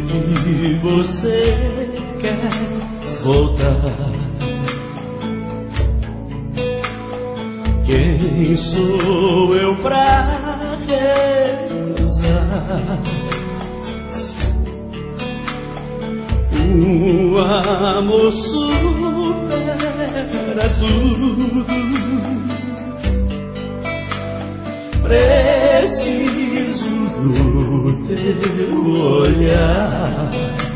que você quer voltar. Quem sou eu pra rezar? O amor supera tudo. Preciso do teu olhar.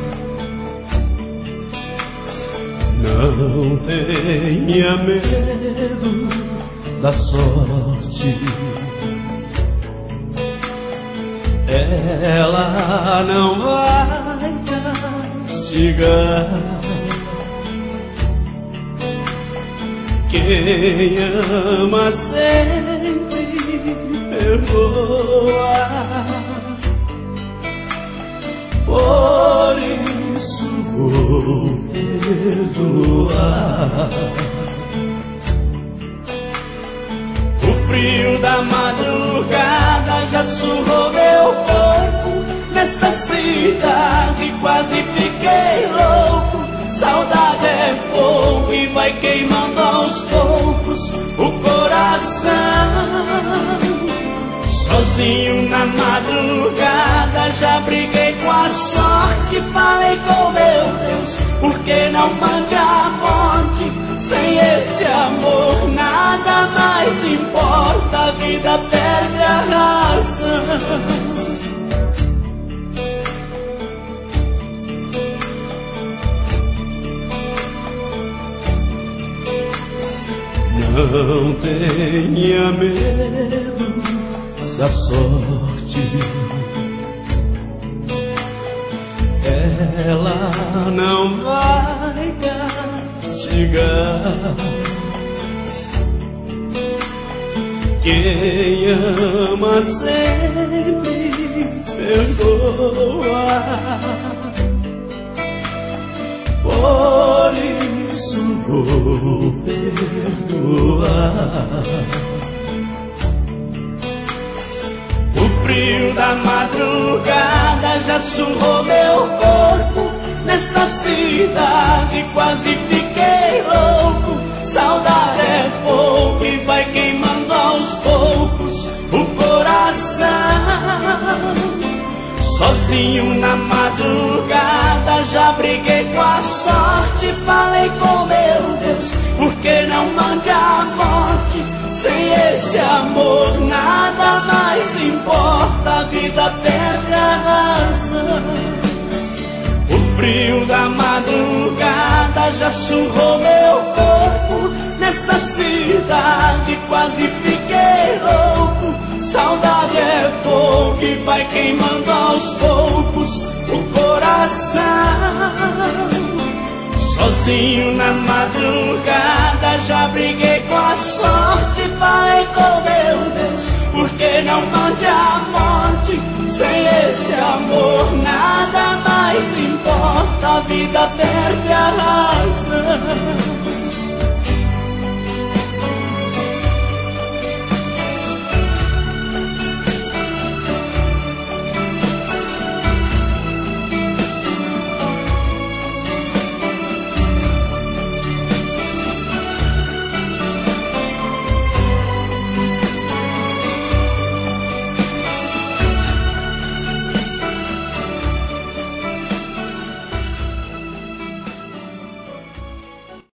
Não tenha medo da sorte. Ela não vai castigar. Quem ama sempre perdoa. Por isso vou perdoar. O frio da madrugada já surrou meu corpo. Nesta cidade quase fiquei louco. Saudade é fogo e vai queimando aos poucos o coração. Sozinho na madrugada já briguei com a sorte. Falei com meu Deus, por que não mande a morte? Sem esse amor nada mais importa. A vida perde a razão. Não tenha medo da sorte. Ela não vai castigar. Quem ama sempre perdoa. Por isso vou perdoar. O frio da madrugada já surrou meu corpo. Nesta cidade quase fiquei louco. Saudade é fogo e vai queimando aos poucos o coração. Sozinho na madrugada já briguei com a sorte. Falei com meu Deus, por que não mande a morte? Sem esse amor nada mais importa. A vida perde a razão. O frio da madrugada já surrou meu corpo. Nesta cidade quase fiquei louco. Saudade é fogo que vai queimando aos poucos o coração. Sozinho na madrugada já briguei com a sorte. Falei com meu Deus, por que não mande a morte? Sem esse amor nada mais importa. A vida perde a razão.